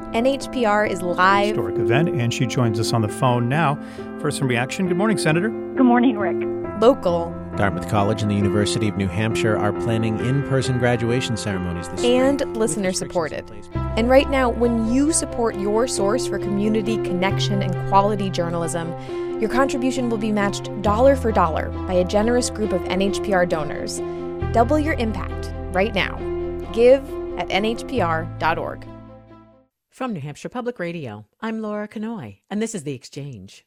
NHPR is live. Historic event, and she joins us on the phone now for some reaction. Good morning, Senator. Good morning, Rick. Local. Dartmouth College and the University of New Hampshire are planning in-person graduation ceremonies this spring. And listener-supported. And right now, when you support your source for community connection and quality journalism, your contribution will be matched dollar for dollar by a generous group of NHPR donors. Double your impact right now. Give at nhpr.org. From New Hampshire Public Radio, I'm Laura Kanoy, and this is The Exchange.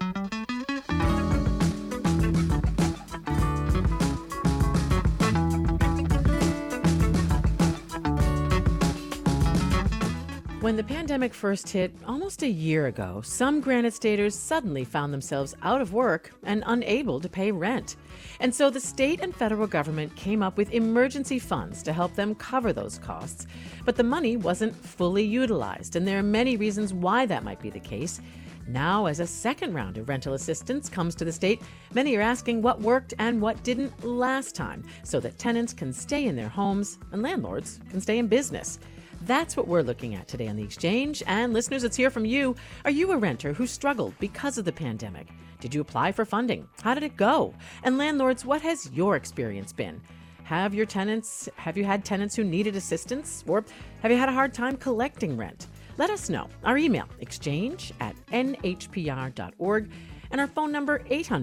When the pandemic first hit almost a year ago, some Granite Staters suddenly found themselves out of work and unable to pay rent. And so the state and federal government came up with emergency funds to help them cover those costs. But the money wasn't fully utilized, and there are many reasons why that might be the case. Now, as a second round of rental assistance comes to the state, many are asking what worked and what didn't last time, so that tenants can stay in their homes and landlords can stay in business. That's what we're looking at today on The Exchange. And listeners, let's hear from you. Are you a renter who struggled because of the pandemic? Did you apply for funding? How did it go? And landlords, what has your experience been? Have you had tenants who needed assistance? Or have you had a hard time collecting rent? Let us know. Our email, exchange@nhpr.org, and our phone number,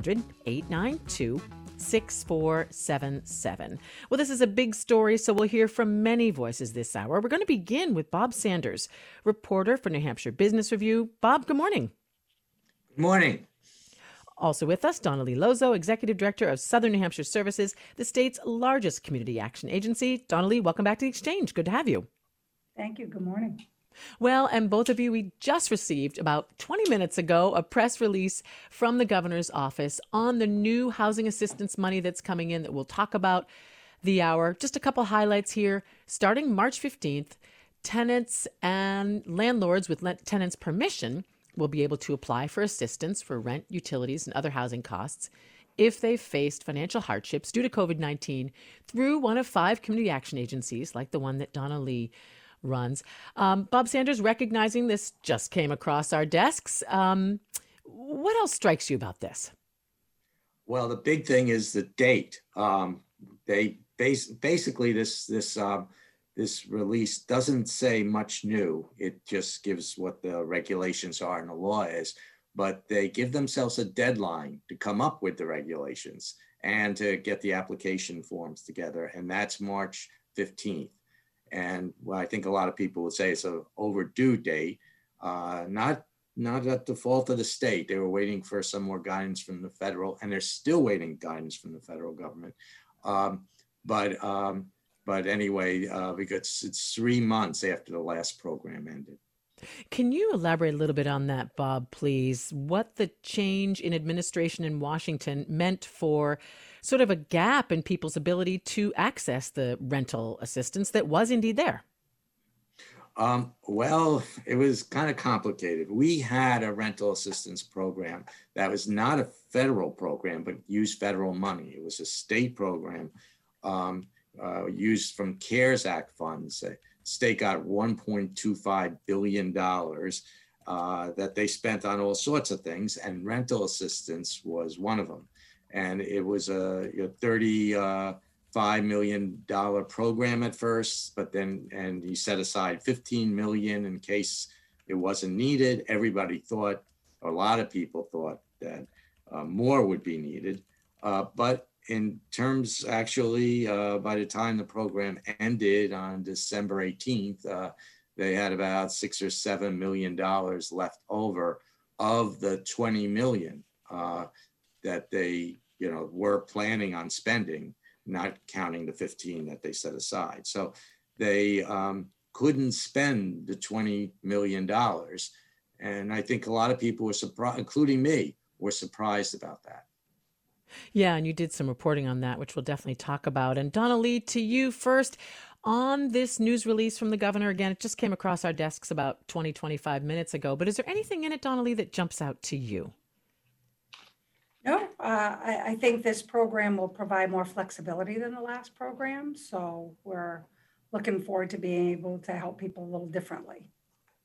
800-892-6477. Well, this is a big story, so we'll hear from many voices this hour. We're going to begin with Bob Sanders, reporter for New Hampshire Business Review. Bob, good morning. Good morning. Also with us, Donna-Lee Lozo, Executive Director of Southern New Hampshire Services, the state's largest community action agency. Donna-Lee, welcome back to The Exchange. Good to have you. Thank you. Good morning. Well, and both of you, we just received about 20 minutes ago a press release from the governor's office on the new housing assistance money that's coming in that we'll talk about the hour. Just a couple highlights here. Starting March 15th, tenants and landlords with tenants' permission will be able to apply for assistance for rent, utilities, and other housing costs if they've faced financial hardships due to COVID-19 through one of 5 community action agencies like the one that Donna-Lee runs. Bob Sanders, recognizing this just came across our desks. What else strikes you about this? Well, the big thing is the date. They basically this release doesn't say much new. It just gives what the regulations are and the law is, but they give themselves a deadline to come up with the regulations and to get the application forms together, and that's March 15th. And well, I think a lot of people would say it's an overdue date, not at the fault of the state. They were waiting for some more guidance from the federal, and they're still waiting guidance from the federal government. But anyway, because it's 3 months after the last program ended. Can you elaborate a little bit on that, Bob, please? What the change in administration in Washington meant for sort of a gap in people's ability to access the rental assistance that was indeed there? Well, it was kind of complicated. We had a rental assistance program that was not a federal program, but used federal money. It was a state program used from CARES Act funds. The state got $1.25 billion that they spent on all sorts of things, and rental assistance was one of them. And it was a $35 million program at first, but then, and he set aside $15 million in case it wasn't needed. Everybody thought, or a lot of people thought that more would be needed. But in terms, actually, by the time the program ended on December 18th, they had about $6 or $7 million left over of the 20 million that they were planning on spending, not counting the 15 that they set aside. So they couldn't spend the $20 million. And I think a lot of people were surprised, including me, were surprised about that. Yeah, and you did some reporting on that, which we'll definitely talk about. And Donna-Lee, to you first, on this news release from the governor, again, it just came across our desks about 25 minutes ago. But is there anything in it, Donna-Lee, that jumps out to you? No, I think this program will provide more flexibility than the last program. So we're looking forward to being able to help people a little differently.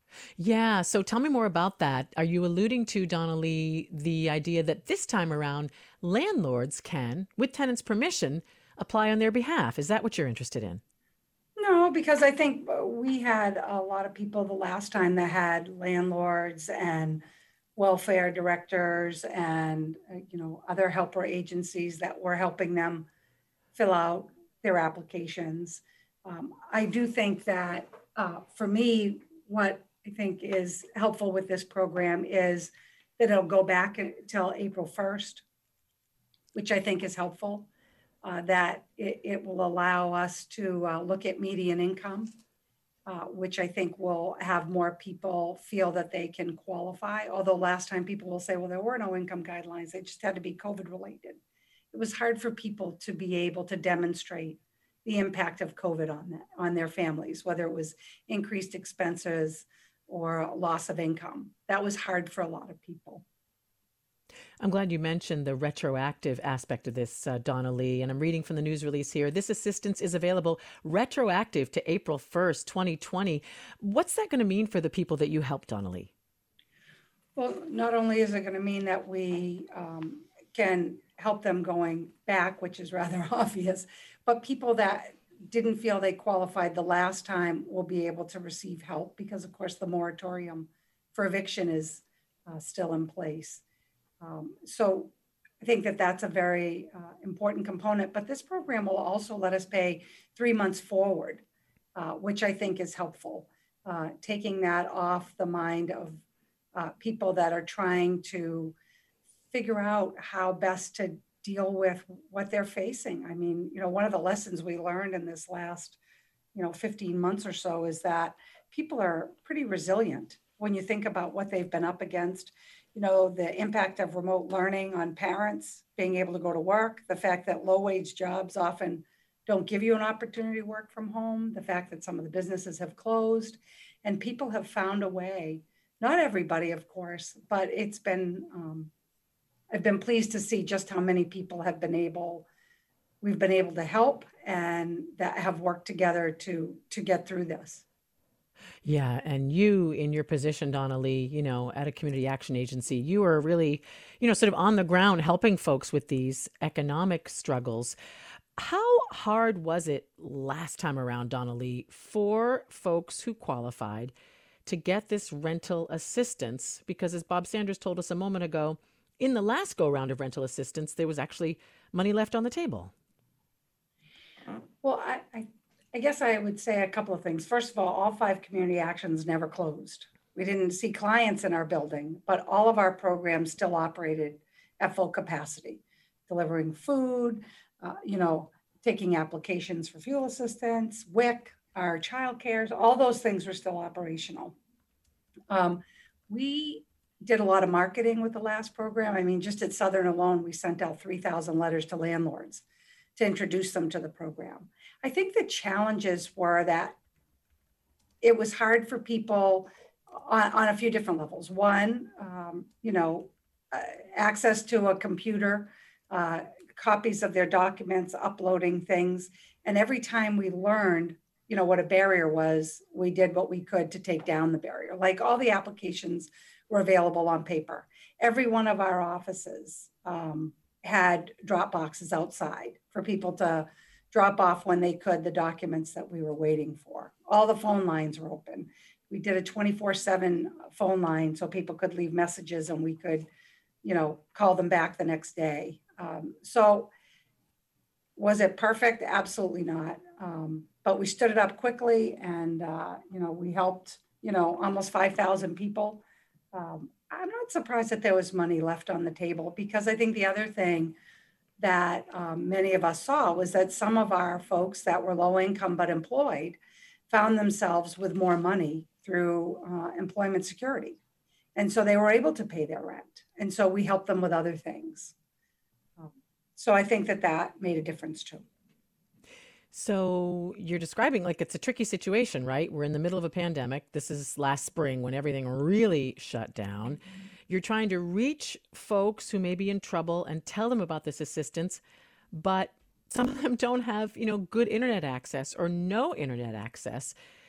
Yeah. So tell me more about that. Are you alluding to, Donnelly, the idea that this time around landlords can, with tenants' permission, apply on their behalf? Is that what you're interested in? No, because I think we had a lot of people the last time that had landlords and welfare directors and, other helper agencies that were helping them fill out their applications. I do think that for me, what I think is helpful with this program is that it'll go back until April 1st, which I think is helpful, that it will allow us to look at median income, which I think will have more people feel that they can qualify. Although last time people will say, well, there were no income guidelines, they just had to be COVID related. It was hard for people to be able to demonstrate the impact of COVID on their families, whether it was increased expenses or loss of income. That was hard for a lot of people. I'm glad you mentioned the retroactive aspect of this, Donnelly, and I'm reading from the news release here. This assistance is available retroactive to April 1st, 2020. What's that going to mean for the people that you help, Donnelly? Well, not only is it going to mean that we can help them going back, which is rather obvious, but people that didn't feel they qualified the last time will be able to receive help because, of course, the moratorium for eviction is still in place. So I think that that's a very important component, but this program will also let us pay 3 months forward, which I think is helpful, taking that off the mind of people that are trying to figure out how best to deal with what they're facing. I mean, one of the lessons we learned in this last, 15 months or so is that people are pretty resilient when you think about what they've been up against. The impact of remote learning on parents being able to go to work, the fact that low-wage jobs often don't give you an opportunity to work from home, the fact that some of the businesses have closed, and people have found a way. Not everybody, of course, but it's been, I've been pleased to see just how many people we've been able to help and that have worked together to get through this. Yeah, and you, in your position, Donnelly, at a community action agency, you are really, sort of on the ground helping folks with these economic struggles. How hard was it last time around, Donnelly, for folks who qualified to get this rental assistance? Because as Bob Sanders told us a moment ago, in the last go round of rental assistance, there was actually money left on the table. Well, I guess I would say a couple of things. First of all 5 community actions never closed. We didn't see clients in our building, but all of our programs still operated at full capacity, delivering food, taking applications for fuel assistance, WIC, our child cares, all those things were still operational. We did a lot of marketing with the last program. I mean, just at Southern alone, we sent out 3,000 letters to landlords to introduce them to the program. I think the challenges were that it was hard for people on a few different levels. One, access to a computer, copies of their documents, uploading things. And every time we learned, what a barrier was, we did what we could to take down the barrier. Like all the applications were available on paper. Every one of our offices had drop boxes outside for people to drop off when they could the documents that we were waiting for. All the phone lines were open. We did a 24/7 phone line so people could leave messages and we could, call them back the next day. So was it perfect? Absolutely not. But we stood it up quickly and, we helped, almost 5,000 people. I'm not surprised that there was money left on the table because I think the other thing that many of us saw was that some of our folks that were low income but employed found themselves with more money through employment security. And so they were able to pay their rent. And so we helped them with other things. So I think that made a difference too. So you're describing like it's a tricky situation, right? We're in the middle of a pandemic. This is last spring when everything really shut down. You're trying to reach folks who may be in trouble and tell them about this assistance, but some of them don't have, good internet access or no internet access.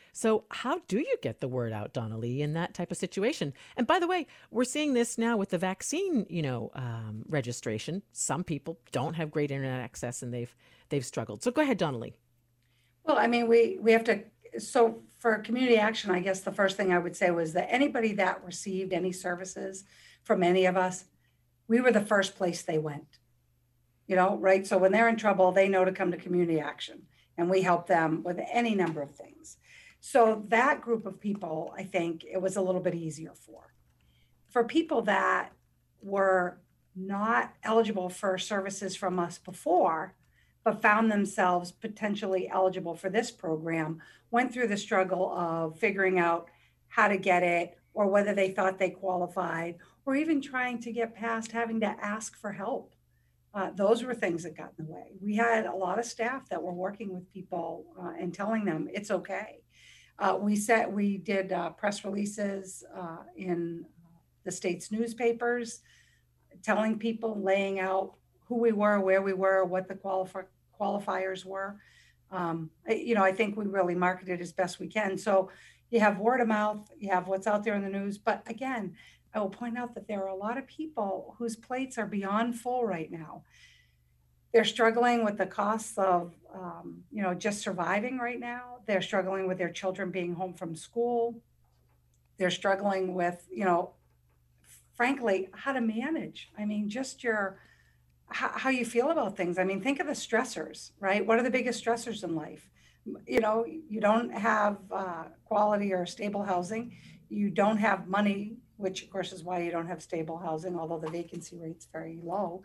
So how do you get the word out, Donnelly, in that type of situation? And by the way, we're seeing this now with the vaccine, registration. Some people don't have great internet access and they've struggled. So go ahead, Donnelly. Well, I mean, we have to, so for community action, I guess the first thing I would say was that anybody that received any services from any of us, we were the first place they went, right? So when they're in trouble, they know to come to community action, and we help them with any number of things. So that group of people, I think it was a little bit easier for. For people that were not eligible for services from us before, but found themselves potentially eligible for this program, went through the struggle of figuring out how to get it, or whether they thought they qualified, or even trying to get past having to ask for help. Those were things that got in the way. We had a lot of staff that were working with people and telling them it's okay. We did press releases in the state's newspapers, telling people, laying out who we were, where we were, what the qualifiers were. I think we really marketed as best we can. So you have word of mouth, you have what's out there in the news. But again, I will point out that there are a lot of people whose plates are beyond full right now. They're struggling with the costs of, just surviving right now. They're struggling with their children being home from school. They're struggling with, frankly, how to manage. I mean, just how you feel about things. I mean, think of the stressors, right? What are the biggest stressors in life? You don't have quality or stable housing. You don't have money, which of course is why you don't have stable housing, although the vacancy rate's very low.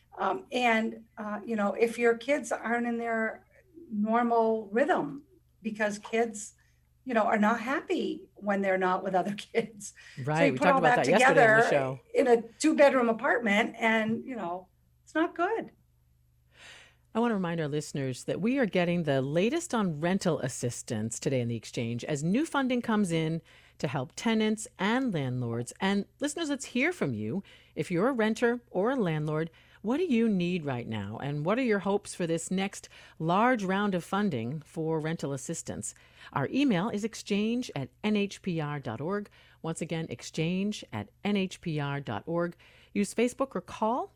If your kids aren't in their normal rhythm, because kids, are not happy when they're not with other kids. Right. So you we put talked all about that that yesterday on the together show. in a 2-bedroom apartment, and it's not good. I want to remind our listeners that we are getting the latest on rental assistance today in the Exchange as new funding comes in to help tenants and landlords. And listeners, let's hear from you. If you're a renter or a landlord, what do you need right now? And what are your hopes for this next large round of funding for rental assistance? Our email is exchange@nhpr.org. Once again, exchange@nhpr.org. Use Facebook or call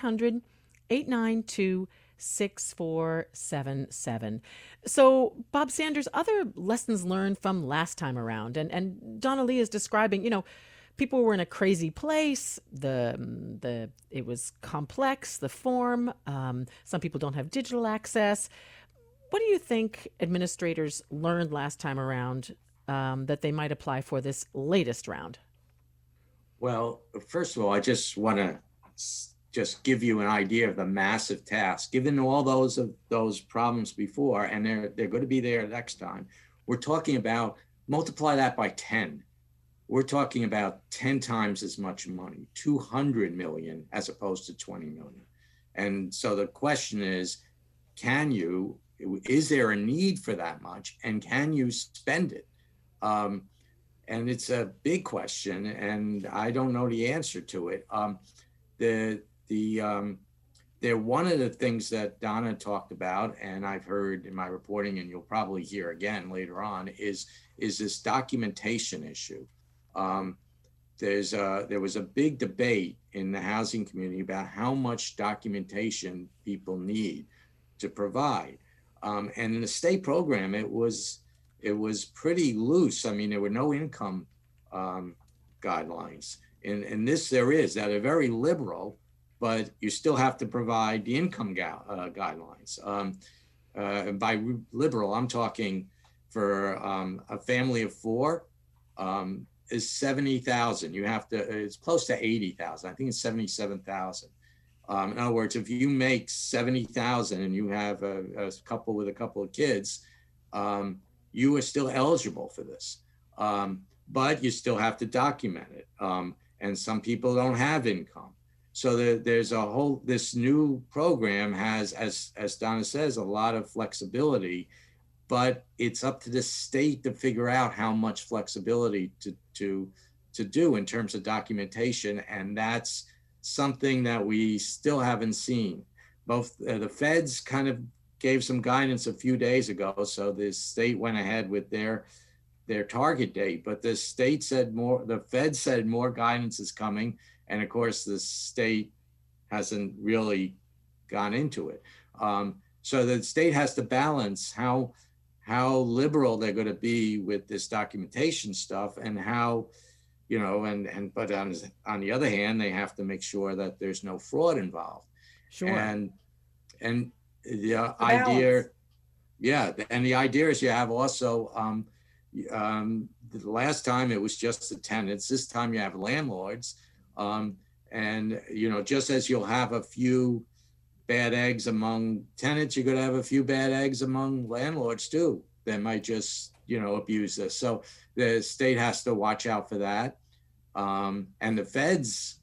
800-892-6477. So, Bob Sanders, other lessons learned from last time around, and Donnelly is describing, people were in a crazy place. It was complex, the form. Some people don't have digital access. What do you think administrators learned last time around that they might apply for this latest round? Well, first of all, I just want to just give you an idea of the massive task, given all those problems before, and they're going to be there next time. We're talking about multiply that by 10. We're talking about 10 times as much money, 200 million as opposed to 20 million. And so the question is, is there a need for that much, and can you spend it? And it's a big question, and I don't know the answer to it. One of the things that Donna talked about, and I've heard in my reporting, and you'll probably hear again later on, is this documentation issue. There was a big debate in the housing community about how much documentation people need to provide. And in the state program, it was pretty loose. I mean, there were no income guidelines. In this, there is, that are very liberal, but you still have to provide the income guidelines. By liberal, I'm talking for a family of 4, is 70,000. You have to, it's close to 80,000. I think it's 77,000. In other words, if you make 70,000 and you have a couple with a couple of kids, you are still eligible for this. But you still have to document it. And some people don't have income. So there's this new program has, as Donna says, a lot of flexibility, but it's up to the state to figure out how much flexibility to do in terms of documentation. And that's something that we still haven't seen. Both the feds kind of gave some guidance a few days ago. So the state went ahead with their their target date, but the state said more, the Fed said more guidance is coming. And of course, the state hasn't really gone into it. So the state has to balance how liberal they're going to be with this documentation stuff, and how, you know, but on the other hand, they have to make sure that there's no fraud involved. Sure. And the idea, yeah, and the idea is you have also, the last time it was just the tenants. This time you have landlords, and you know, just as you'll have a few bad eggs among tenants, you're going to have a few bad eggs among landlords too that might just, you know, abuse this. So the state has to watch out for that. And the feds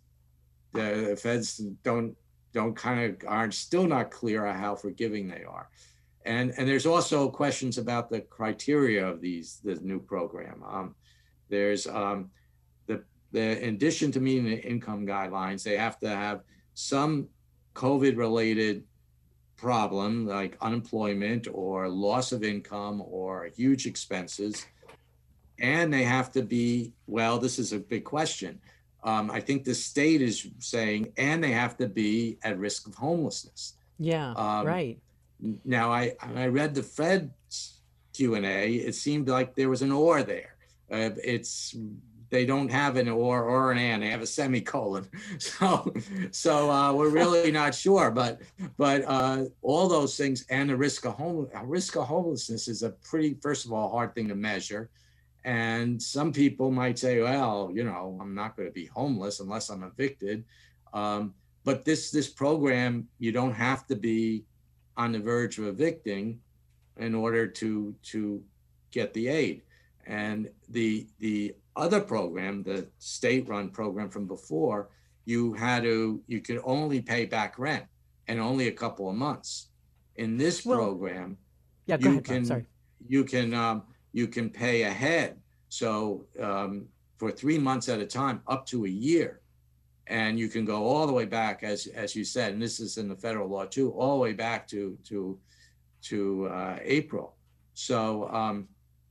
don't are still not clear on how forgiving they are. And there's also questions about the criteria of this new program. There's in addition to meeting the income guidelines, they have to have some COVID-related problem like unemployment or loss of income or huge expenses. And they have to be, well, this is a big question. I think the state is saying, and they have to be at risk of homelessness. Yeah, right. Now, I read the Fed's Q&A. It seemed like there was an or there. They don't have an or an and. They have a semicolon. So we're really not sure. But all those things, and the risk of homelessness is a pretty, first of all, hard thing to measure. And some people might say, well, you know, I'm not going to be homeless unless I'm evicted. But this program, you don't have to be on the verge of evicting in order to get the aid. And the other program, the state-run program from before, you could only pay back rent, and only a couple of months. In this program, yeah, go ahead, Bob, sorry. You can pay ahead. So for 3 months at a time, up to a year. And you can go all the way back, as you said, and this is in the federal law too, all the way back to April. So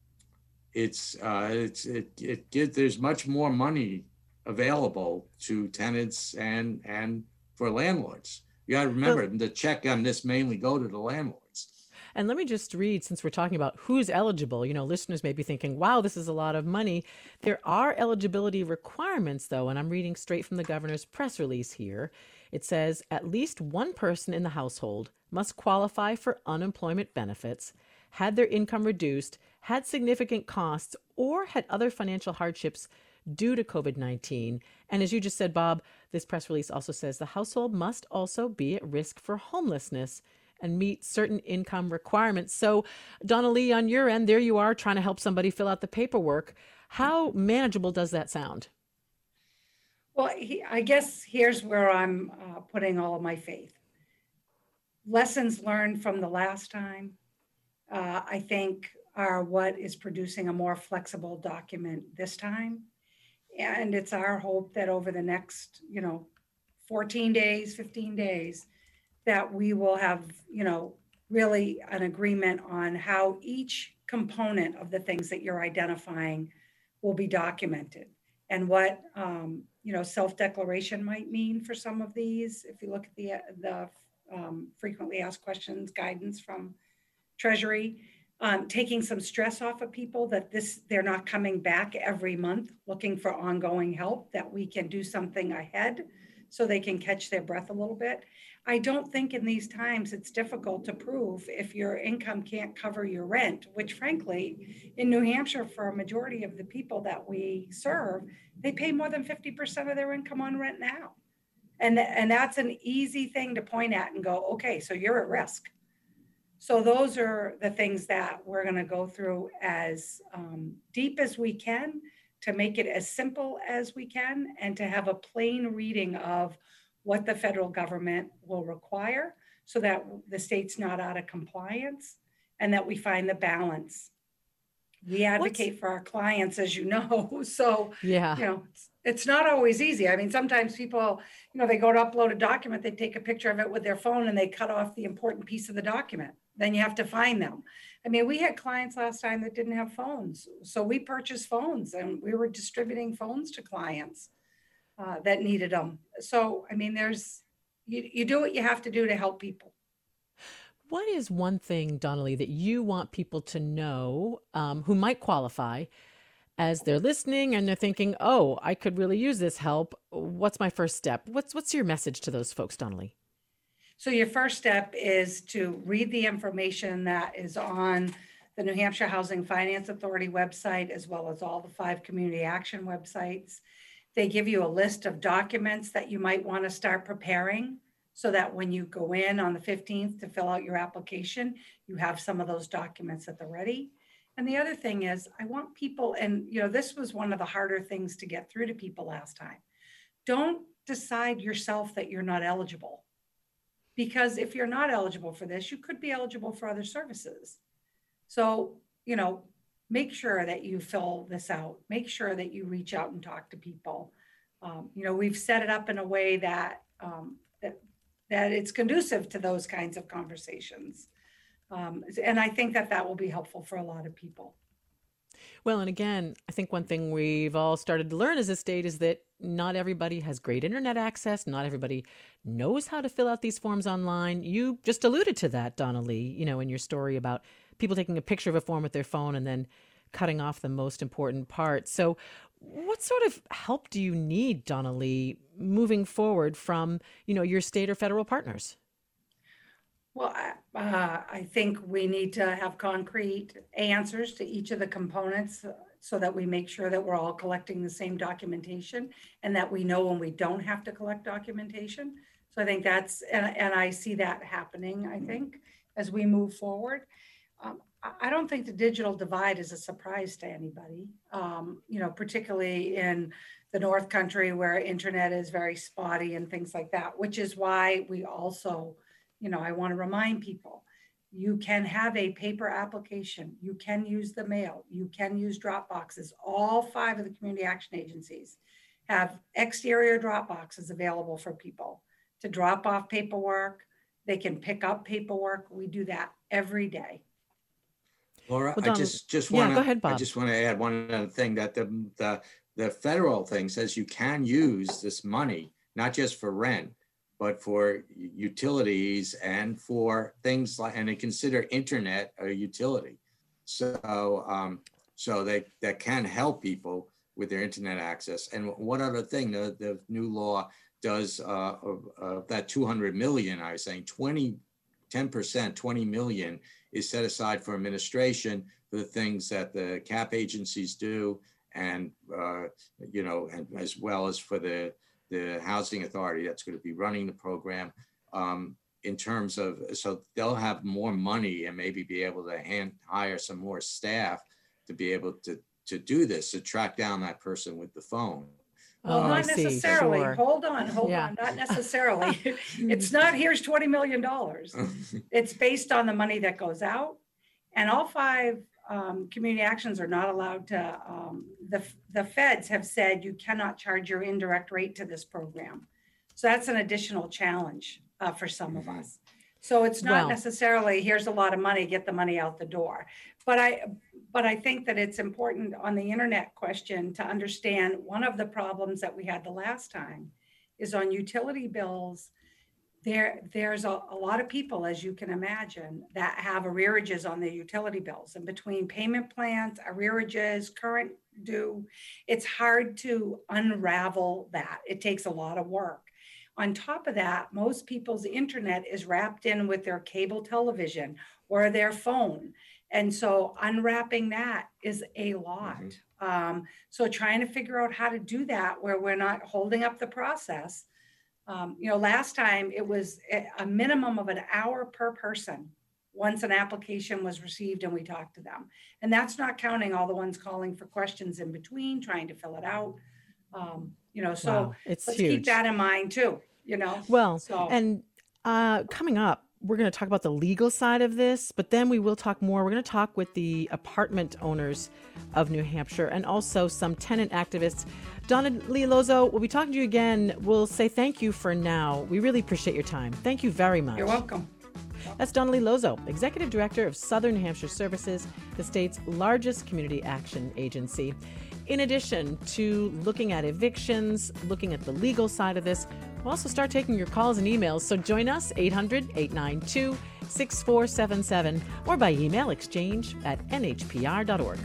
there's much more money available to tenants and for landlords. You got to remember, the check on this mainly go to the landlords. And let me just read, since we're talking about who's eligible, you know, listeners may be thinking, wow, this is a lot of money. There are eligibility requirements, though, and I'm reading straight from the governor's press release here. It says at least one person in the household must qualify for unemployment benefits, had their income reduced, had significant costs, or had other financial hardships due to COVID-19. And as you just said, Bob, this press release also says the household must also be at risk for homelessness and meet certain income requirements. So, Donna Lee, on your end, there you are trying to help somebody fill out the paperwork. How manageable does that sound? Well, I guess here's where I'm putting all of my faith. Lessons learned from the last time, I think, are what is producing a more flexible document this time. And it's our hope that over the next, 14 days, 15 days, that we will have, really an agreement on how each component of the things that you're identifying will be documented, and what, self-declaration might mean for some of these. If you look at the frequently asked questions guidance from Treasury, taking some stress off of people that they're not coming back every month looking for ongoing help, that we can do something ahead so they can catch their breath a little bit. I don't think in these times it's difficult to prove if your income can't cover your rent, which frankly, in New Hampshire, for a majority of the people that we serve, they pay more than 50% of their income on rent now. And that's an easy thing to point at and go, okay, so you're at risk. So those are the things that we're going to go through as deep as we can, to make it as simple as we can, and to have a plain reading of what the federal government will require, so that the state's not out of compliance, and that we find the balance. We advocate for our clients, as you know, so yeah. It's not always easy. I mean, sometimes people, they go to upload a document, they take a picture of it with their phone and they cut off the important piece of the document. Then you have to find them. I mean, we had clients last time that didn't have phones. So we purchased phones and we were distributing phones to clients that needed them. So, I mean, you do what you have to do to help people. What is one thing, Donnelly, that you want people to know who might qualify as they're listening and they're thinking, oh, I could really use this help? What's my first step? What's your message to those folks, Donnelly? So your first step is to read the information that is on the New Hampshire Housing Finance Authority website, as well as all the 5 community action websites. They give you a list of documents that you might want to start preparing so that when you go in on the 15th to fill out your application, you have some of those documents at the ready. And the other thing is, I want people, and this was one of the harder things to get through to people last time. Don't decide yourself that you're not eligible. Because if you're not eligible for this, you could be eligible for other services. So, make sure that you fill this out. Make sure that you reach out and talk to people. We've set it up in a way that it's conducive to those kinds of conversations. And I think that will be helpful for a lot of people. Well, and again, I think one thing we've all started to learn as a state is that not everybody has great internet access. Not everybody knows how to fill out these forms online. You just alluded to that, Donnelly, in your story about people taking a picture of a form with their phone and then cutting off the most important part. So what sort of help do you need, Donnelly, moving forward from, your state or federal partners? Well, I think we need to have concrete answers to each of the components so that we make sure that we're all collecting the same documentation and that we know when we don't have to collect documentation. So I think and I see that happening, I think, as we move forward. I don't think the digital divide is a surprise to anybody, particularly in the North Country where internet is very spotty and things like that, which is why we also, I want to remind people, you can have a paper application, you can use the mail, you can use drop boxes. All 5 of the community action agencies have exterior drop boxes available for people to drop off paperwork. They can pick up paperwork. We do that every day. Laura, Well, I just want go ahead, Bob. I just want to add one other thing, that the federal thing says you can use this money, not just for rent, but for utilities and for things like, and they consider internet a utility. So that can help people with their internet access. And one other thing, the new law does of that 200 million, I was saying 10%, 20 million is set aside for administration for the things that the CAP agencies do, and and as well as for the housing authority that's going to be running the program, in terms of, so they'll have more money and maybe be able to hire some more staff to be able to do this, to track down that person with the phone. Well, not necessarily. Sure. Hold on, not necessarily. It's not, here's $20 million. It's based on the money that goes out. And all 5 community actions are not allowed to, the feds have said you cannot charge your indirect rate to this program. So that's an additional challenge for some of us. So it's not necessarily, here's a lot of money, get the money out the door. But I think that it's important on the internet question to understand one of the problems that we had the last time is on utility bills. There's a lot of people, as you can imagine, that have arrearages on their utility bills, and between payment plans, arrearages, current due, it's hard to unravel that. It takes a lot of work. On top of that, most people's internet is wrapped in with their cable television or their phone. And so unwrapping that is a lot. So trying to figure out how to do that where we're not holding up the process. Last time it was a minimum of an hour per person once an application was received and we talked to them. And that's not counting all the ones calling for questions in between, trying to fill it out. So it's let's huge. keep that in mind too, Well, so. and coming up, we're going to talk about the legal side of this, but then we will talk more. We're going to talk with the apartment owners of New Hampshire and also some tenant activists. Donnelly Lozo, we'll be talking to you again. We'll say thank you for now. We really appreciate your time. Thank you very much. You're welcome. That's Donnelly Lozo, Executive Director of Southern New Hampshire Services, the state's largest community action agency. In addition to looking at evictions, looking at the legal side of this, we'll also start taking your calls and emails. So join us, 800-892-6477, or by email, exchange@nhpr.org.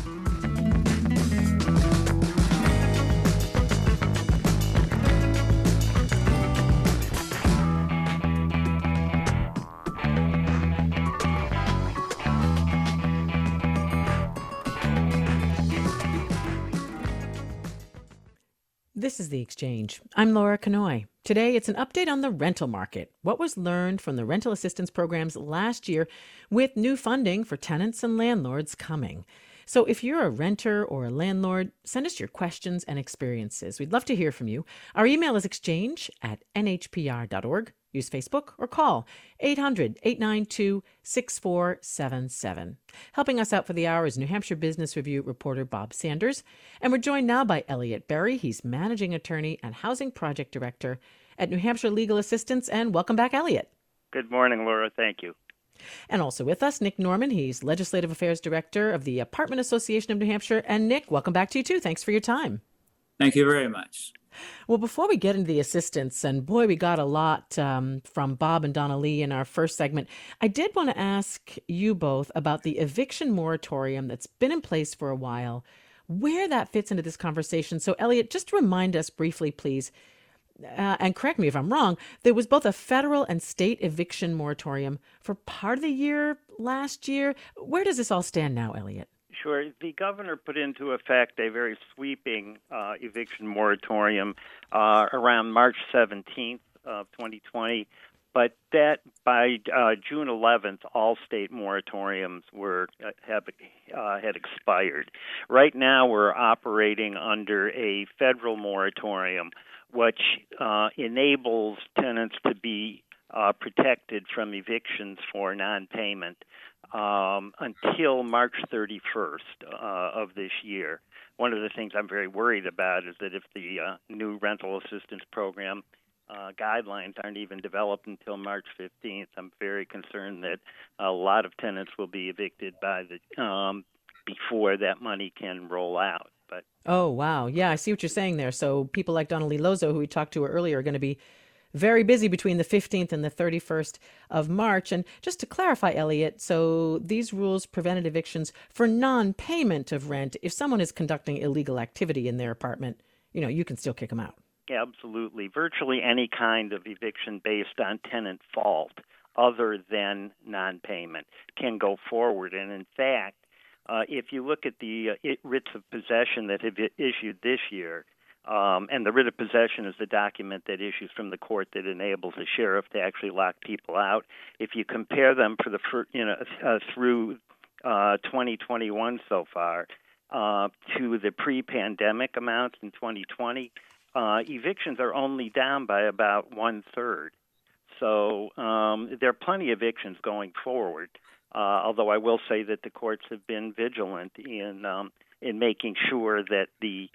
This is The Exchange. I'm Laura Kanoy. Today, it's an update on the rental market. What was learned from the rental assistance programs last year with new funding for tenants and landlords coming. So if you're a renter or a landlord, send us your questions and experiences. We'd love to hear from you. Our email is exchange@nhpr.org. Use Facebook or call 800-892-6477. Helping us out for the hour is New Hampshire Business Review reporter Bob Sanders. And we're joined now by Elliot Berry. He's managing attorney and housing project director at New Hampshire Legal Assistance. And welcome back, Elliot. Good morning, Laura. Thank you. And also with us, Nick Norman. He's Legislative Affairs Director of the Apartment Association of New Hampshire. And Nick, welcome back to you too. Thanks for your time. Thank you very much. Well, before we get into the assistance, and boy, we got a lot from Bob and Donna Lee in our first segment, I did want to ask you both about the eviction moratorium that's been in place for a while, where that fits into this conversation. So, Elliot, just remind us briefly, please, and correct me if I'm wrong, there was both a federal and state eviction moratorium for part of the year last year. Where does this all stand now, Elliot? Sure. The governor put into effect a very sweeping eviction moratorium around March 17th of 2020, but that by June 11th, all state moratoriums had expired. Right now, we're operating under a federal moratorium, which enables tenants to be protected from evictions for non-payment until March 31st of this year. One of the things I'm very worried about is that if the new rental assistance program guidelines aren't even developed until March 15th, I'm very concerned that a lot of tenants will be evicted by the before that money can roll out. But oh, wow. Yeah, I see what you're saying there. So people like Donnelly Lozo, who we talked to earlier, are going to be very busy between the 15th and the 31st of March. And just to clarify, Elliot, so these rules prevented evictions for non-payment of rent. If someone is conducting illegal activity in their apartment, you can still kick them out. Absolutely. Virtually any kind of eviction based on tenant fault other than non-payment can go forward. And in fact, if you look at the writs of possession that have issued this year, and the writ of possession is the document that issues from the court that enables the sheriff to actually lock people out. If you compare them for the through 2021 so far to the pre-pandemic amounts in 2020, evictions are only down by about 1/3. So there are plenty of evictions going forward. Although I will say that the courts have been vigilant in making sure that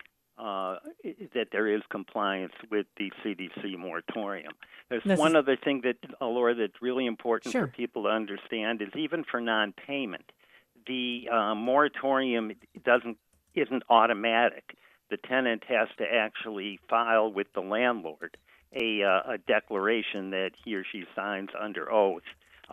that there is compliance with the CDC moratorium. There's one other thing that, Laura, that's really important for people to understand is even for non-payment, the moratorium isn't automatic. The tenant has to actually file with the landlord a declaration that he or she signs under oath,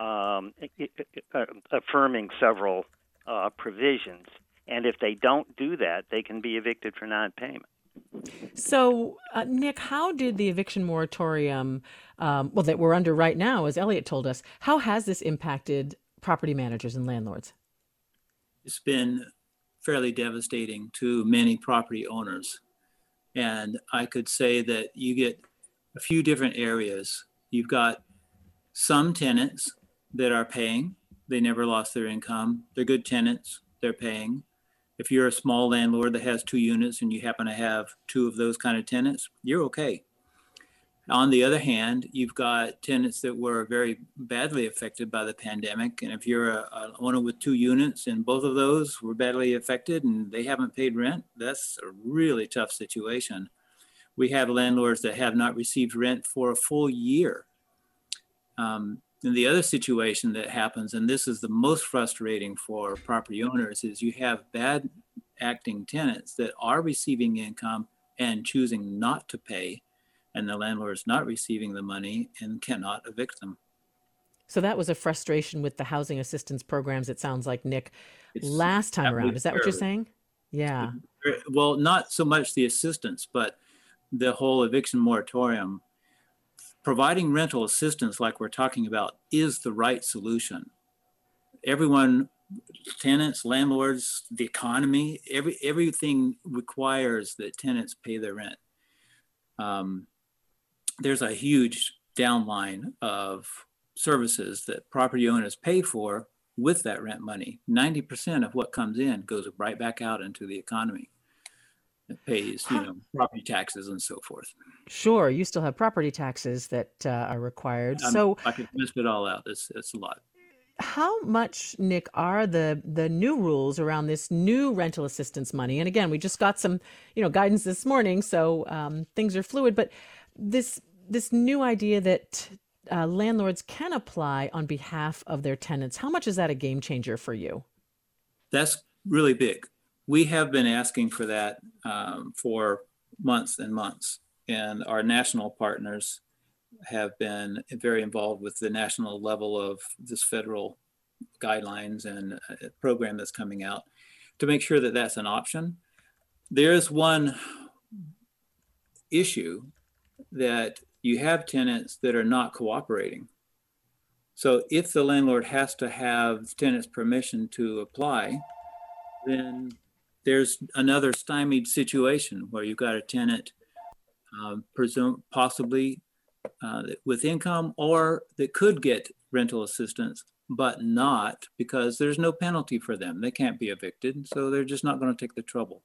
affirming several provisions. And if they don't do that, they can be evicted for non-payment. So, Nick, how did the eviction moratorium, that we're under right now, as Elliot told us, how has this impacted property managers and landlords? It's been fairly devastating to many property owners. And I could say that you get a few different areas. You've got some tenants that are paying. They never lost their income. They're good tenants. They're paying. If you're a small landlord that has 2 units and you happen to have 2 of those kind of tenants, you're okay. On the other hand, you've got tenants that were very badly affected by the pandemic. And if you're an owner with 2 units and both of those were badly affected and they haven't paid rent, that's a really tough situation. We have landlords that have not received rent for a full year. And the other situation that happens, and this is the most frustrating for property owners, is you have bad acting tenants that are receiving income and choosing not to pay, and the landlord is not receiving the money and cannot evict them. So that was a frustration with the housing assistance programs, it sounds like, Nick, last time around. Is that what you're saying? Yeah. Well, not so much the assistance, but the whole eviction moratorium. Providing rental assistance, like we're talking about, is the right solution. Everyone, tenants, landlords, the economy, everything requires that tenants pay their rent. There's a huge downline of services that property owners pay for with that rent money. 90% of what comes in goes right back out into the economy. It pays, property taxes and so forth. Sure, you still have property taxes that are required. So I could miss it all out. It's a lot. How much, Nick, are the new rules around this new rental assistance money? And again, we just got some, guidance this morning, so things are fluid. But this new idea that landlords can apply on behalf of their tenants, how much is that a game changer for you? That's really big. We have been asking for that for months and months, and our national partners have been very involved with the national level of this federal guidelines and program that's coming out to make sure that that's an option. There's one issue that you have tenants that are not cooperating. So if the landlord has to have tenants' permission to apply, then there's another stymied situation where you've got a tenant possibly with income or that could get rental assistance, but not because there's no penalty for them. They can't be evicted, so they're just not going to take the trouble.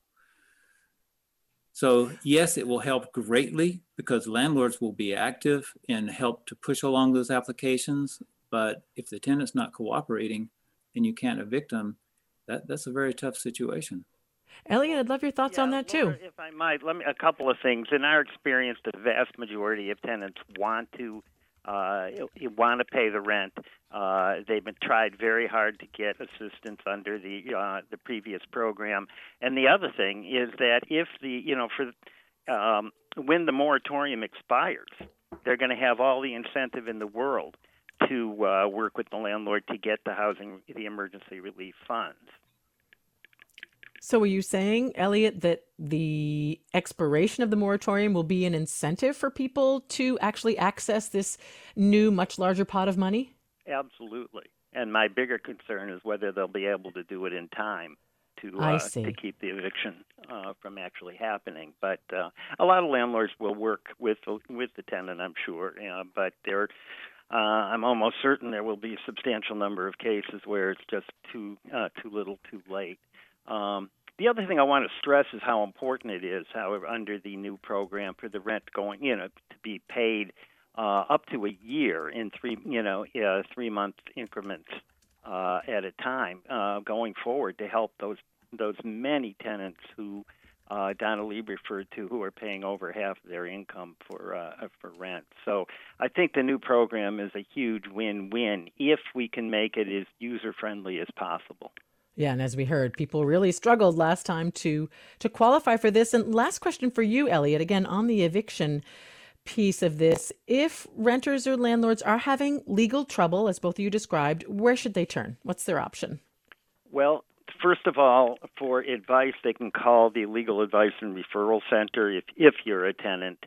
So yes, it will help greatly because landlords will be active and help to push along those applications. But if the tenant's not cooperating and you can't evict them, that's a very tough situation. Elliot, I'd love your thoughts on that too. Laura, if I might, a couple of things. In our experience, the vast majority of tenants want to pay the rent. They've been tried very hard to get assistance under the previous program. And the other thing is that if when the moratorium expires, they're going to have all the incentive in the world to work with the landlord to get the emergency relief funds. So are you saying, Elliot, that the expiration of the moratorium will be an incentive for people to actually access this new, much larger pot of money? Absolutely. And my bigger concern is whether they'll be able to do it in time to keep the eviction from actually happening. But a lot of landlords will work with the tenant, I'm sure. But I'm almost certain there will be a substantial number of cases where it's just too little, too late. The other thing I want to stress is how important it is, however, under the new program for the rent going, to be paid up to a year in 3 month increments at a time going forward to help those many tenants who Donna Lee referred to who are paying over half of their income for rent. So I think the new program is a huge win-win if we can make it as user-friendly as possible. Yeah, and as we heard, people really struggled last time to qualify for this. And last question for you, Elliot, again, on the eviction piece of this. If renters or landlords are having legal trouble, as both of you described, where should they turn? What's their option? Well, first of all, for advice, they can call the Legal Advice and Referral Center if you're a tenant.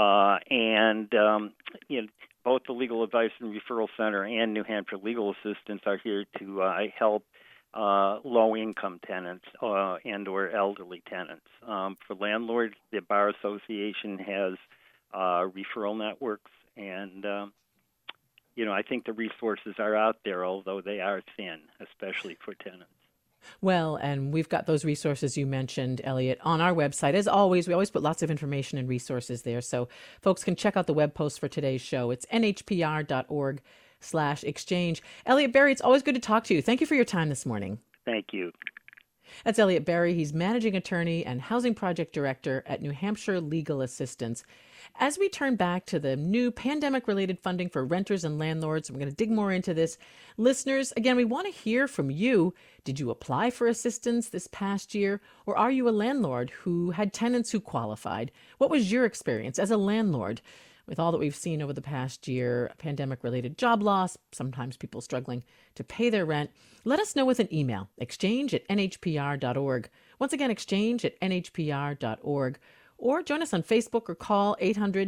Both the Legal Advice and Referral Center and New Hampshire Legal Assistance are here to help low-income tenants and or elderly tenants. For landlords, the Bar Association has referral networks, and I think the resources are out there, although they are thin, especially for tenants. Well, and we've got those resources you mentioned, Elliot, on our website. As always, we always put lots of information and resources there, so folks can check out the web post for today's show. It's nhpr.org/exchange. Elliot Berry, it's always good to talk to you. Thank you for your time this morning. Thank you. That's Elliot Berry. He's managing attorney and housing project director at New Hampshire Legal Assistance. as we turn back to the new pandemic-related funding for renters and landlords, we're going to dig more into this. Listeners, again, we want to hear from you. Did you apply for assistance this past year? Or are you a landlord who had tenants who qualified? What was your experience as a landlord? With all that we've seen over the past year, pandemic-related job loss, sometimes people struggling to pay their rent, let us know with an email, exchange@nhpr.org. Once again, exchange@nhpr.org. Or join us on Facebook or call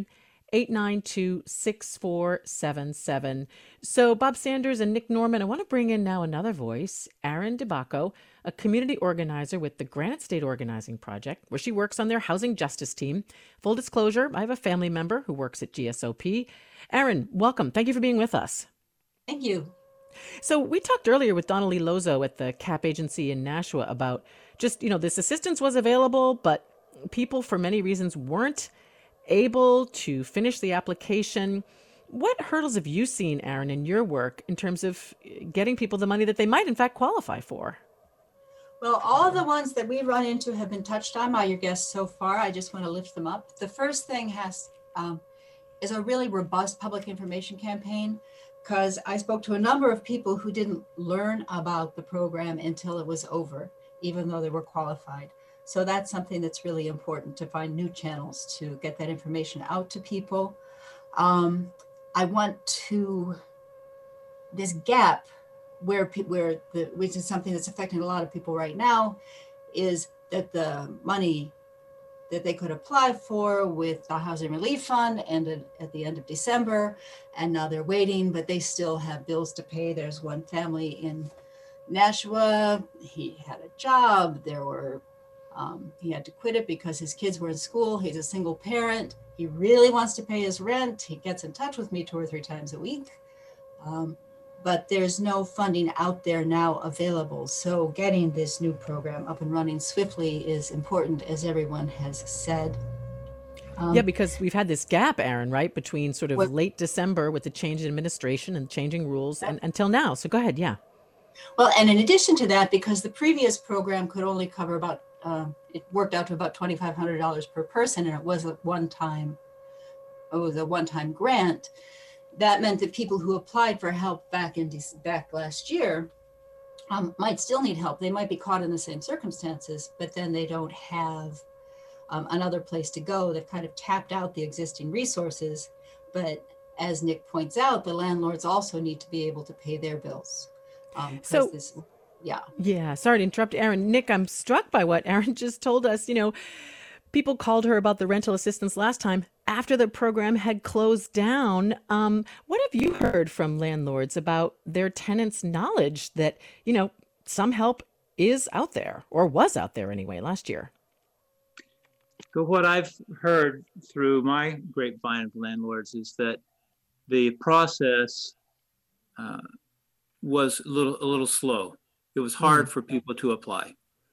800-892-6477. So Bob Sanders and Nick Norman, I want to bring in now another voice, Erin DeBacco, a community organizer with the Granite State Organizing Project, where she works on their housing justice team. Full disclosure, I have a family member who works at GSOP. Erin, welcome. Thank you for being with us. Thank you. So we talked earlier with Donnelly Lozo at the CAP agency in Nashua about just, this assistance was available, but people for many reasons weren't able to finish the application. What hurdles have you seen, Erin, in your work in terms of getting people the money that they might in fact qualify for? Well, all the ones that we run into have been touched on by your guests so far. I just want to lift them up. The first thing is a really robust public information campaign, because I spoke to a number of people who didn't learn about the program until it was over, even though they were qualified. So that's something that's really important, to find new channels to get that information out to people. This gap which is something that's affecting a lot of people right now, is that the money that they could apply for with the Housing Relief Fund ended at the end of December, and now they're waiting, but they still have bills to pay. There's one family in Nashua, he had a job, he had to quit it because his kids were in school. He's a single parent. He really wants to pay his rent. He gets in touch with me 2 or 3 times a week. But there's no funding out there now available. So getting this new program up and running swiftly is important, as everyone has said. Yeah, because we've had this gap, Erin, right, between sort of late December with the change in administration and changing rules and until now. So go ahead, yeah. Well, and in addition to that, because the previous program could only cover about, it worked out to about $2,500 per person, and it was a one-time grant. That meant that people who applied for help back last year might still need help. They might be caught in the same circumstances, but then they don't have another place to go. They've kind of tapped out the existing resources. But as Nick points out, the landlords also need to be able to pay their bills. Yeah, sorry to interrupt, Erin. Nick, I'm struck by what Erin just told us. People called her about the rental assistance last time after the program had closed down. What have you heard from landlords about their tenants' knowledge that, some help is out there, or was out there anyway last year? So what I've heard through my grapevine of landlords is that the process was a little slow. It was hard for people to apply.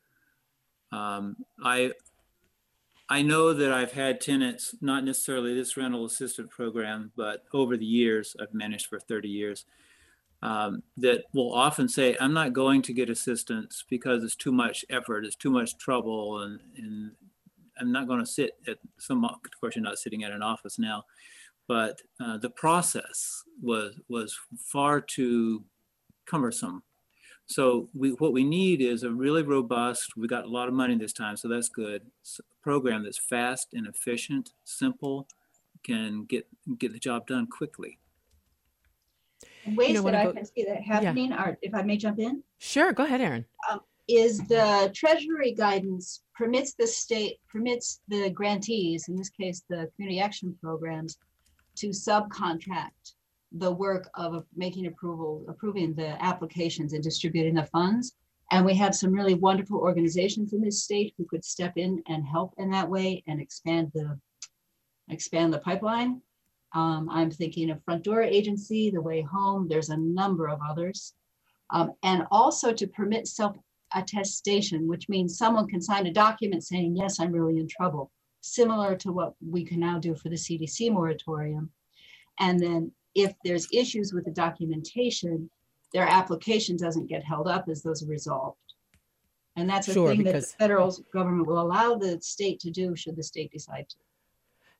I know that I've had tenants, not necessarily this rental assistance program, but over the years, I've managed for 30 years, that will often say, I'm not going to get assistance because it's too much effort, it's too much trouble, and I'm not going to sit at of course, you're not sitting at an office now, but the process was far too cumbersome. So what we need is a really robust, we got a lot of money this time, so that's good, program that's fast and efficient, simple, can get the job done quickly. Ways that I can see that happening are, if I may jump in? Sure, go ahead, Erin. Is the Treasury guidance permits the grantees, in this case, the community action programs, to subcontract the work of approving the applications and distributing the funds. And we have some really wonderful organizations in this state who could step in and help in that way and expand the pipeline. I'm thinking of Front Door Agency, The Way Home, there's a number of others. And also to permit self-attestation, which means someone can sign a document saying, yes, I'm really in trouble, similar to what we can now do for the CDC moratorium. And then if there's issues with the documentation, their application doesn't get held up as those are resolved. And that's a thing that the federal government will allow the state to do should the state decide to.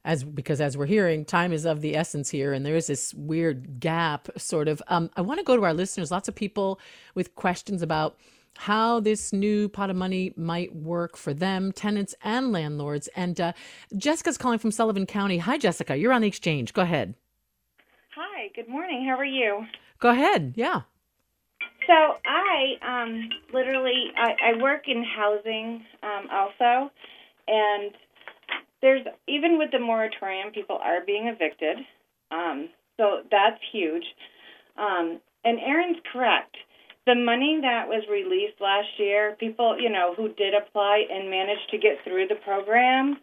because as we're hearing, time is of the essence here, and there is this weird gap, sort of. I want to go to our listeners. Lots of people with questions about how this new pot of money might work for them, tenants and landlords. And Jessica's calling from Sullivan County. Hi, Jessica. You're on the Exchange. Go ahead. Hi. Good morning. How are you? Go ahead. Yeah. So I I work in housing also, and there's, even with the moratorium, people are being evicted. So that's huge. And Erin's correct. The money that was released last year, people, who did apply and managed to get through the program,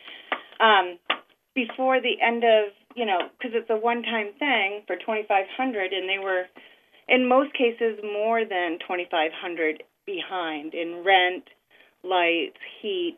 before the end of, because it's a one-time thing for $2,500, and they were, in most cases, more than $2,500 behind in rent, lights, heat.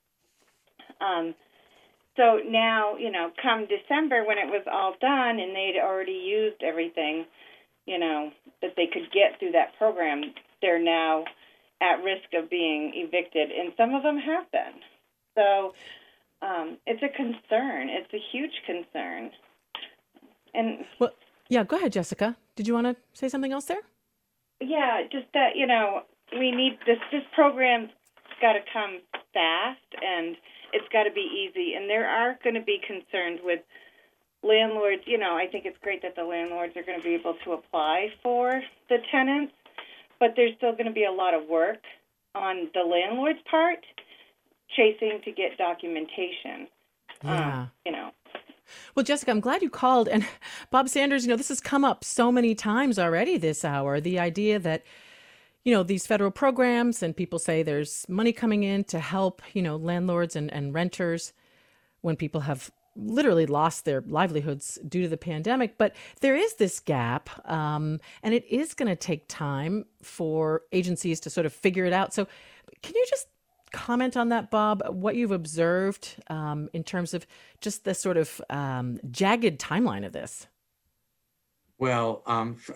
So now, come December, when it was all done and they'd already used everything, that they could get through that program, they're now at risk of being evicted, and some of them have been. So it's a concern. It's a huge concern. And well, yeah, go ahead, Jessica. Did you want to say something else there? Yeah, just that, we need this program's got to come fast, and it's got to be easy. And there are going to be concerns with landlords. I think it's great that the landlords are going to be able to apply for the tenants, but there's still going to be a lot of work on the landlord's part, chasing to get documentation. Yeah. Well, Jessica, I'm glad you called. And Bob Sanders, this has come up so many times already this hour, the idea that, these federal programs, and people say there's money coming in to help, landlords and renters when people have literally lost their livelihoods due to the pandemic. But there is this gap, and it is going to take time for agencies to sort of figure it out. So can you just comment on that, Bob, what you've observed in terms of just the sort of jagged timeline of this? Well,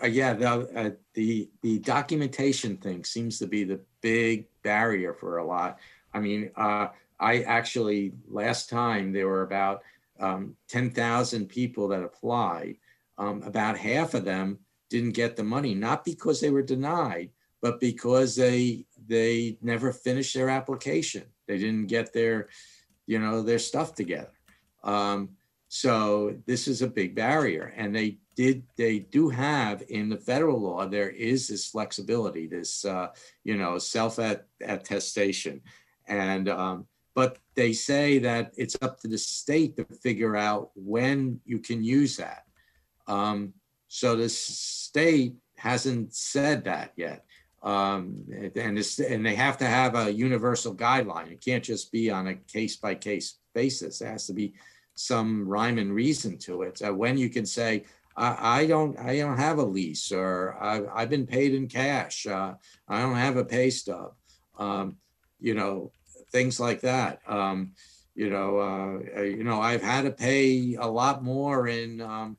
the documentation thing seems to be the big barrier for a lot. I mean, I actually, last time there were about 10,000 people that applied. About half of them didn't get the money, not because they were denied, but because they never finished their application. They didn't get their stuff together. So this is a big barrier, and they do have, in the federal law, there is this flexibility, this self-attestation, and but they say that it's up to the state to figure out when you can use that. So the state hasn't said that yet. And they have to have a universal guideline. It can't just be on a case-by-case basis. There has to be some rhyme and reason to it. When you can say, I don't have a lease, or I've been paid in cash. I don't have a pay stub. Things like that. I've had to pay a lot more in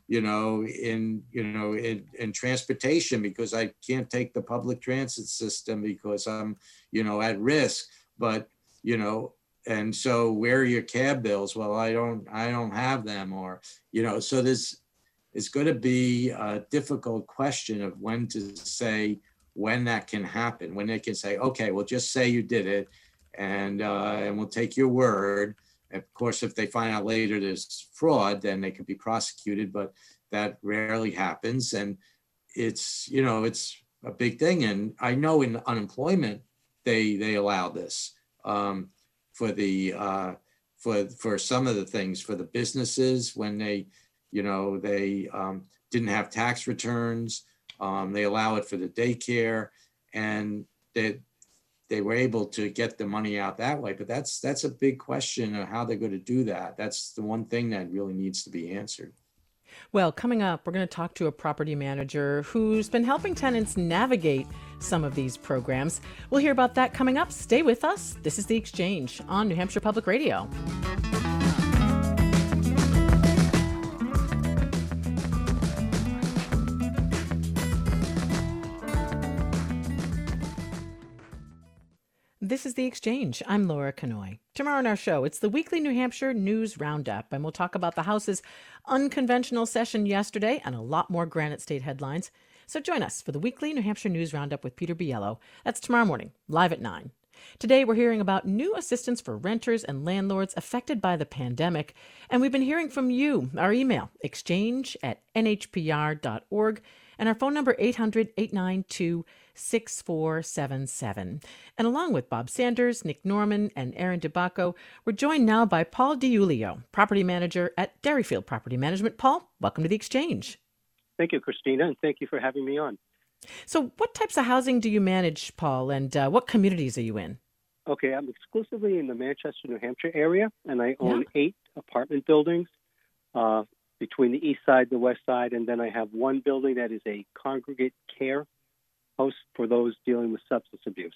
transportation because I can't take the public transit system because I'm, at risk. But, and so where are your cab bills? Well, I don't have them, or, so it's going to be a difficult question of when to say when that can happen, when they can say, okay, well, just say you did it, and we'll take your word. Of course, if they find out later there's fraud, then they could be prosecuted, but that rarely happens. And it's a big thing. And I know in unemployment, they allow this for some of the things, for the businesses when they didn't have tax returns. They allow it for the daycare, and they were able to get the money out that way. But that's a big question of how they're going to do that. That's the one thing that really needs to be answered. Well, coming up, we're going to talk to a property manager who's been helping tenants navigate some of these programs. We'll hear about that coming up. Stay with us. This is The Exchange on New Hampshire Public Radio. This is The Exchange. I'm Laura Kanoy. Tomorrow on our show, it's the weekly New Hampshire News Roundup, and we'll talk about the House's unconventional session yesterday and a lot more Granite State headlines. So join us for the weekly New Hampshire News Roundup with Peter Biello. That's tomorrow morning, live at 9. Today, we're hearing about new assistance for renters and landlords affected by the pandemic, and we've been hearing from you. Our email, exchange@nhpr.org, and our phone number, 800-892-6477. And along with Bob Sanders, Nick Norman, and Aaron DeBacco, we're joined now by Paul DiUlio, property manager at Derryfield Property Management. Paul, welcome to The Exchange. Thank you, Christina, and thank you for having me on. So what types of housing do you manage, Paul, and what communities are you in? Okay, I'm exclusively in the Manchester, New Hampshire area, and I own 8 apartment buildings between the east side and the west side, and then I have one building that is a congregate care house for those dealing with substance abuse.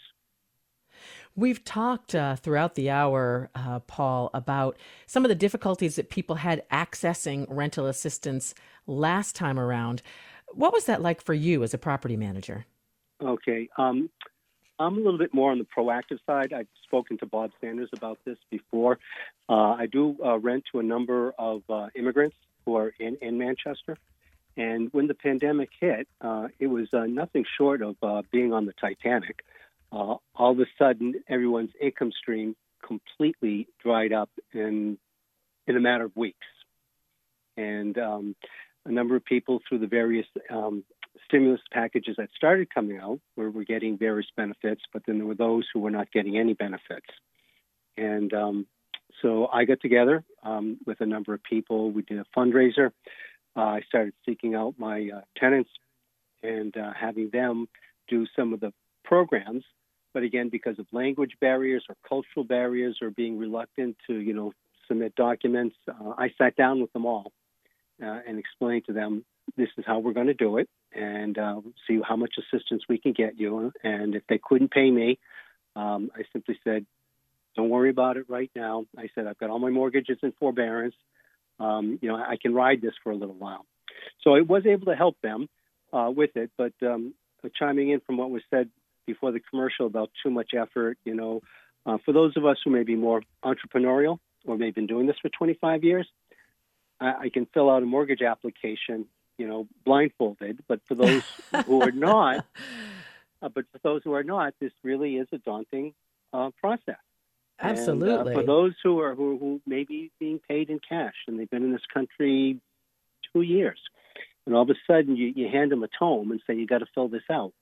We've talked throughout the hour, Paul, about some of the difficulties that people had accessing rental assistance last time around. What was that like for you as a property manager? Okay. I'm a little bit more on the proactive side. I've spoken to Bob Sanders about this before. I do rent to a number of immigrants who are in Manchester. And when the pandemic hit, it was nothing short of being on the Titanic. All of a sudden, everyone's income stream completely dried up in a matter of weeks. And a number of people through the various stimulus packages that started coming out were getting various benefits, but then there were those who were not getting any benefits. And so I got together with a number of people. We did a fundraiser. I started seeking out my tenants and having them do some of the programs. But again, because of language barriers or cultural barriers or being reluctant to, submit documents, I sat down with them all and explained to them, this is how we're going to do it, and see how much assistance we can get you. And if they couldn't pay me, I simply said, don't worry about it right now. I said, I've got all my mortgages in forbearance. I can ride this for a little while. So I was able to help them with it, but chiming in from what was said before the commercial about too much effort, for those of us who may be more entrepreneurial or may have been doing this for 25 years, I can fill out a mortgage application, blindfolded. But for those who are not, this really is a daunting process. Absolutely. And, for those who may be being paid in cash and they've been in this country 2 years, and all of a sudden you hand them a tome and say you got to fill this out.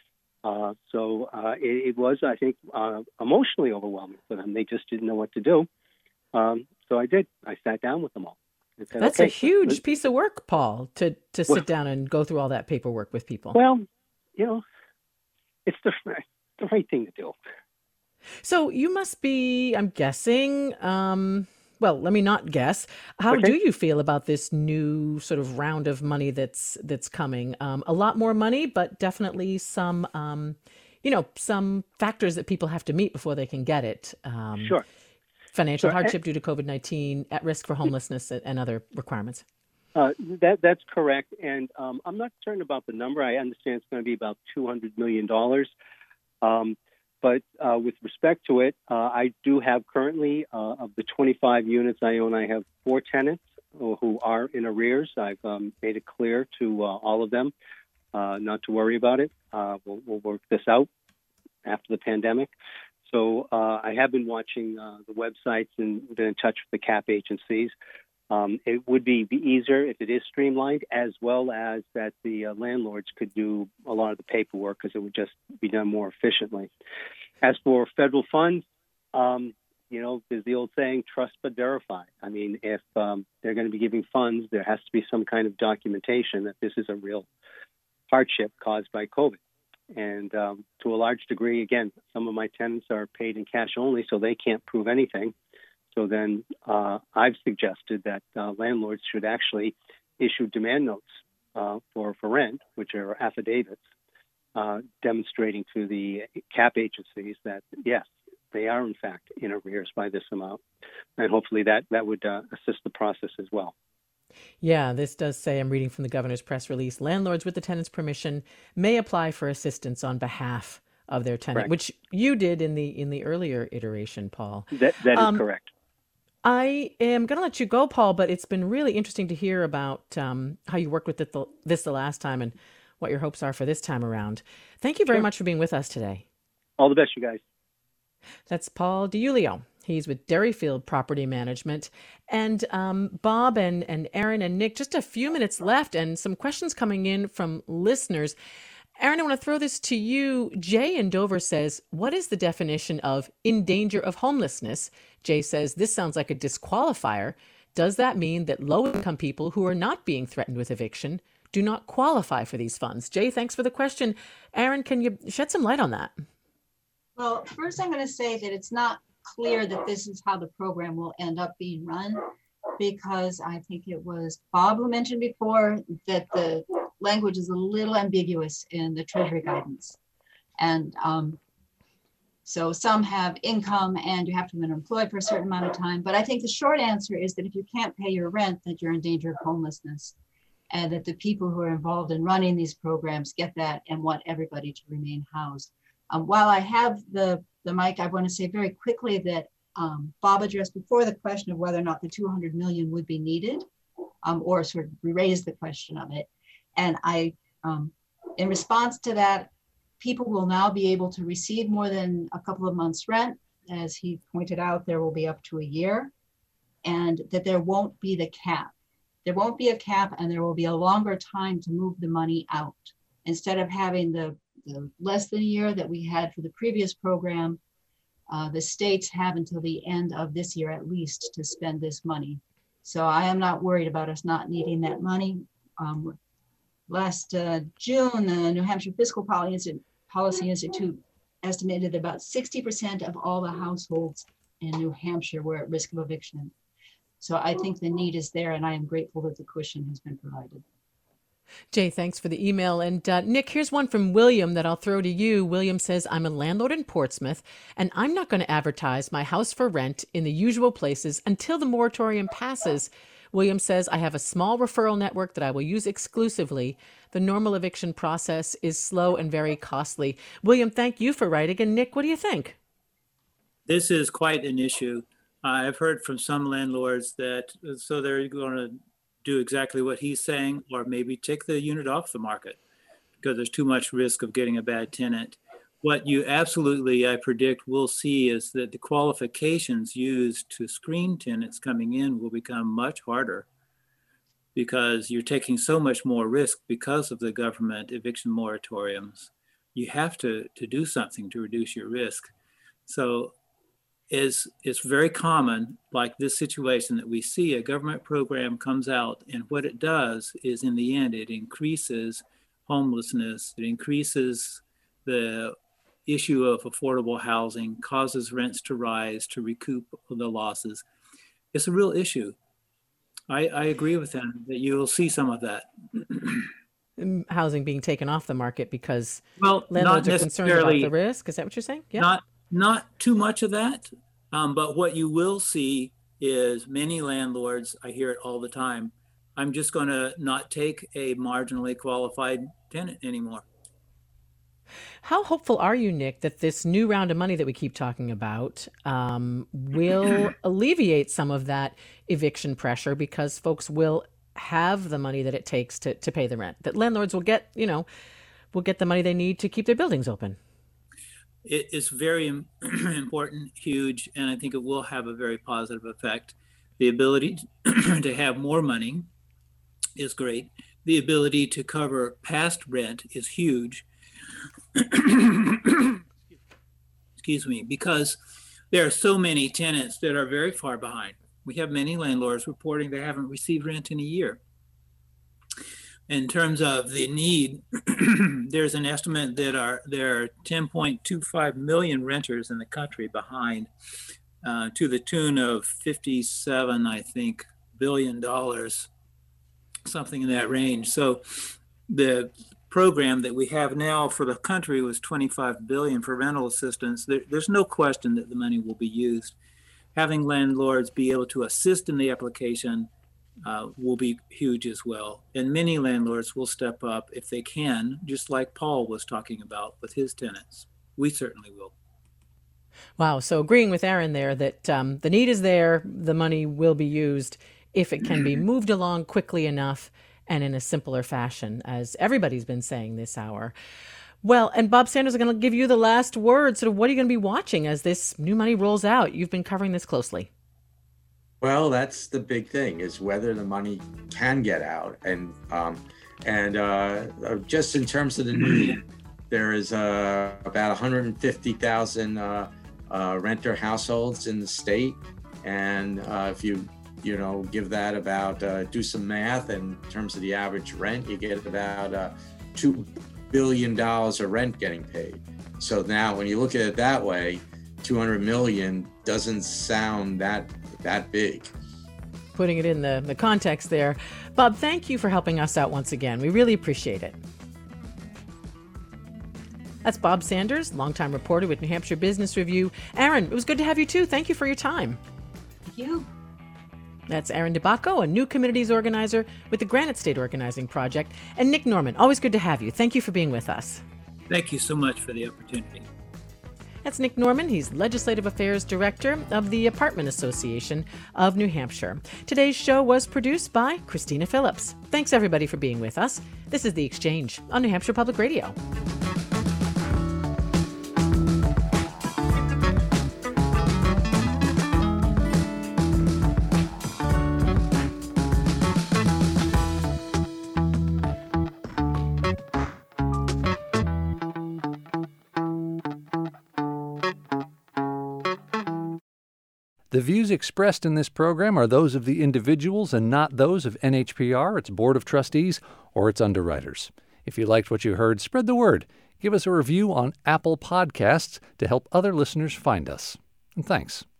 It was, I think, emotionally overwhelming for them. They just didn't know what to do. So I did. I sat down with them all. Said, That's a huge piece of work, Paul, to sit down and go through all that paperwork with people. Well, it's the right thing to do. So you must be, I'm guessing, well, let me not guess. How do you feel about this new sort of round of money that's coming? A lot more money, but definitely some, some factors that people have to meet before they can get it. Sure. Financial hardship due to COVID-19, at risk for homelessness, and other requirements. That's correct. And I'm not certain about the number. I understand it's going to be about $200 million. But with respect to it, I do have currently, of the 25 units I own, I have 4 tenants who are in arrears. I've made it clear to all of them not to worry about it. We'll work this out after the pandemic. So I have been watching the websites and been in touch with the CAP agencies. It would be easier if it is streamlined, as well as that the landlords could do a lot of the paperwork because it would just be done more efficiently. As for federal funds, there's the old saying, trust but verify. I mean, if they're going to be giving funds, there has to be some kind of documentation that this is a real hardship caused by COVID. And to a large degree, again, some of my tenants are paid in cash only, so they can't prove anything. So then I've suggested that landlords should actually issue demand notes for rent, which are affidavits, demonstrating to the CAP agencies that, yes, they are, in fact, in arrears by this amount. And hopefully that would assist the process as well. Yeah, this does say, I'm reading from the governor's press release, landlords with the tenant's permission may apply for assistance on behalf of their tenant, Correct. which you did in the earlier iteration, Paul. That is correct. I am going to let you go, Paul, but it's been really interesting to hear about how you worked with this the last time and what your hopes are for this time around. Thank you very much for being with us today. All the best, you guys. That's Paul DiUlio. He's with Derryfield Property Management. And Bob and Aaron and Nick, just a few minutes left and some questions coming in from listeners. Aaron, I want to throw this to you. Jay in Dover says, what is the definition of in danger of homelessness? Jay says, this sounds like a disqualifier. Does that mean that low-income people who are not being threatened with eviction do not qualify for these funds? Jay, thanks for the question. Aaron, can you shed some light on that? Well, first I'm going to say that it's not clear that this is how the program will end up being run, because I think it was Bob who mentioned before that the language is a little ambiguous in the Treasury guidance. And so some have income and you have to have been employed for a certain amount of time. But I think the short answer is that if you can't pay your rent, that you're in danger of homelessness, and that the people who are involved in running these programs get that and want everybody to remain housed. While I have the mic, I want to say very quickly that Bob addressed before the question of whether or not the 200 million would be needed, or sort of raised the question of it. And I, in response to that, people will now be able to receive more than a couple of months' rent. As he pointed out, there will be up to a year, and that there won't be the cap. There won't be a cap, and there will be a longer time to move the money out. Instead of having the less than a year that we had for the previous program, the states have until the end of this year at least to spend this money. So I am not worried about us not needing that money. Last June, the New Hampshire Fiscal Policy Institute estimated about 60% of all the households in New Hampshire were at risk of eviction. So I think the need is there, and I am grateful that the cushion has been provided. Jay, thanks for the email. And Nick, here's one from William that I'll throw to you. William says, I'm a landlord in Portsmouth, and I'm not going to advertise my house for rent in the usual places until the moratorium passes. William says, I have a small referral network that I will use exclusively. The normal eviction process is slow and very costly. William, thank you for writing. And Nick, what do you think? This is quite an issue. I've heard from some landlords that, so they're going to do exactly what he's saying, or maybe take the unit off the market because there's too much risk of getting a bad tenant. What you absolutely, I predict, will see is that the qualifications used to screen tenants coming in will become much harder because you're taking so much more risk because of the government eviction moratoriums. You have to do something to reduce your risk. So it's very common, like this situation that we see, a government program comes out, and what it does is in the end, it increases homelessness, it increases the issue of affordable housing, causes rents to rise to recoup the losses. It's a real issue. I agree with him that you will see some of that. Housing being taken off the market because not landlords are concerned about necessarily the risk. Is that what you're saying? Yeah. Not too much of that, but what you will see is many landlords, I hear it all the time, I'm just going to not take a marginally qualified tenant anymore. How hopeful are you, Nick, that this new round of money that we keep talking about will alleviate some of that eviction pressure because folks will have the money that it takes to pay the rent, that landlords will get the money they need to keep their buildings open? It is very important, huge, and I think it will have a very positive effect. The ability to have more money is great. The ability to cover past rent is huge. Excuse me, because there are so many tenants that are very far behind. We have many landlords reporting they haven't received rent in a year. In terms of the need, there's an estimate that there are 10.25 million renters in the country behind, to the tune of $57, I think, billion, something in that range. So the program that we have now for the country was $25 billion for rental assistance. There's no question that the money will be used. Having landlords be able to assist in the application will be huge as well. And many landlords will step up if they can, just like Paul was talking about with his tenants. we certainly will. Wow. So agreeing with Aaron there that the need is there, the money will be used if it can be moved along quickly enough and in a simpler fashion, as everybody's been saying this hour. Well, and Bob Sanders, I'm going to give you the last word. Sort of what are you going to be watching as this new money rolls out? You've been covering this closely. Well, that's the big thing, is whether the money can get out. And just in terms of the need, there is about 150,000 renter households in the state. And if you give that about, do some math, and in terms of the average rent, you get about $2 billion of rent getting paid. So now when you look at it that way, 200 million doesn't sound that big. Putting it in the context there. Bob, thank you for helping us out once again. We really appreciate it. That's Bob Sanders, longtime reporter with New Hampshire Business Review. Aaron, it was good to have you too. Thank you for your time. Thank you. That's Aaron DeBacco, a new communities organizer with the Granite State Organizing Project. And Nick Norman, always good to have you. Thank you for being with us. Thank you so much for the opportunity. That's Nick Norman. He's Legislative Affairs Director of the Apartment Association of New Hampshire. Today's show was produced by Christina Phillips. Thanks, everybody, for being with us. This is The Exchange on New Hampshire Public Radio. The views expressed in this program are those of the individuals and not those of NHPR, its Board of Trustees, or its underwriters. If you liked what you heard, spread the word. Give us a review on Apple Podcasts to help other listeners find us. And thanks.